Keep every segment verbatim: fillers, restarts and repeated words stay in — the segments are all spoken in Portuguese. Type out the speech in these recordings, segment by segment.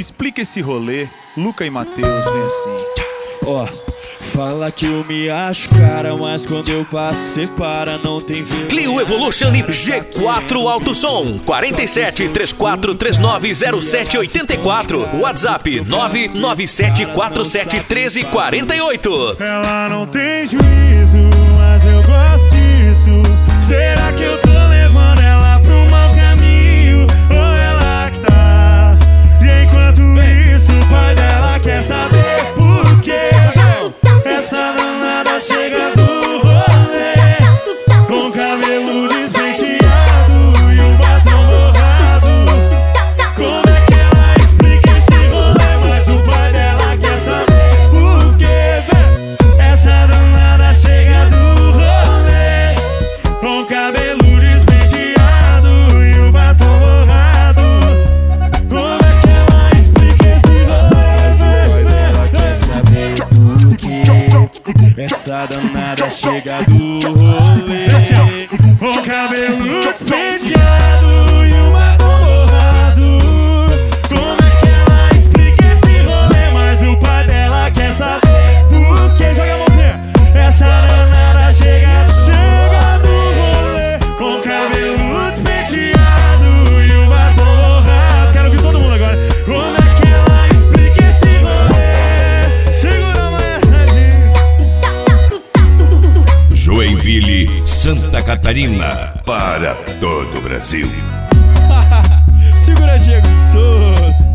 Explica esse rolê, Luca e Matheus, vem assim. Ó, oh, fala que eu me acho cara, mas quando eu passo separa, não tem vergonha. Clio Evolution G quatro Alto Som, quarenta e sete, trinta e quatro, trinta e nove, zero sete oitenta e quatro. WhatsApp nove nove sete quatro sete um três quatro oito. Ela não tem juízo, mas eu gosto disso. Será que eu tô levando ela pro mau caminho? Ou ela que tá? E enquanto isso o pai dela quer saber por quê. Essa danada chega do rolê com cabelo despenteado e o batom borrado. Como é que ela explica esse rolê? Mas o pai dela quer saber por quê. Essa danada chega do rolê com cabelo despenteado e o batom borrado. Como é que ela explica esse rolê? Ela quer saber por quê. Essa danada chega do rolê com cabelo despenteado e o batom borrado. Como é que ela explica esse rolê? Mas o pai dela quer saber por quê. Joga a mãozinha. Essa danada chega, chega do rolê com cabelo despenteado e o batom borrado. Quero ouvir todo mundo agora. Como é que ela explica esse rolê? Segura a maestradinha. Joinville, Santa Catarina, para todo o Brasil. Segura Diego Souza.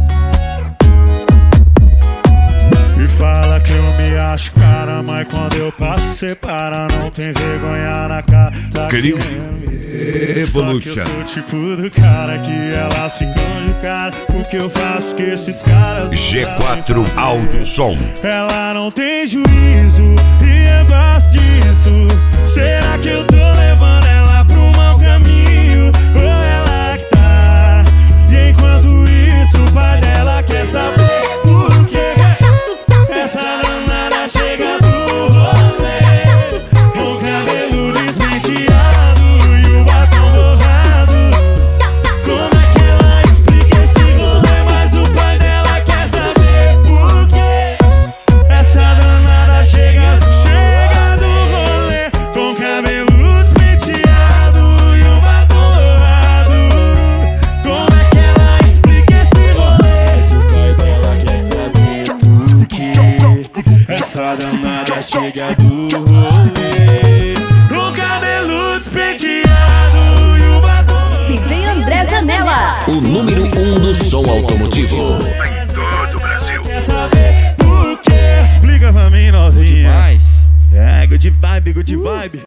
E fala que eu me acho cara, mas quando eu passo separa, não tem vergonha na cara. Tá Clio Evolution. Só que eu sou o tipo do cara que ela se conjugar. O que eu faço que esses caras não G quatro Alto Som. Ela não tem juízo e eu gosto disso. Será que eu tô levando ela pro mau caminho? Ou ela que tá? E enquanto isso o pai dela quer saber por quê. Essa danada chega do rolê com cabelo despenteado e o batom borrado. Como é que ela explica esse rolê? Mas o pai dela quer saber por quê. Essa danada chega, chega do rolê com cabelo despenteado e o batom borrado. Como é que ela explica esse rolê? Mas o pai dela quer saber por quê. Essa danada chega do rolê Com cabelo despenteado e o batom D J André Zanella, O número um do som automotivo. Em todo o Brasil. quer saber por quê? Explica pra mim, novinha. demais. É, good vibe, good vibe.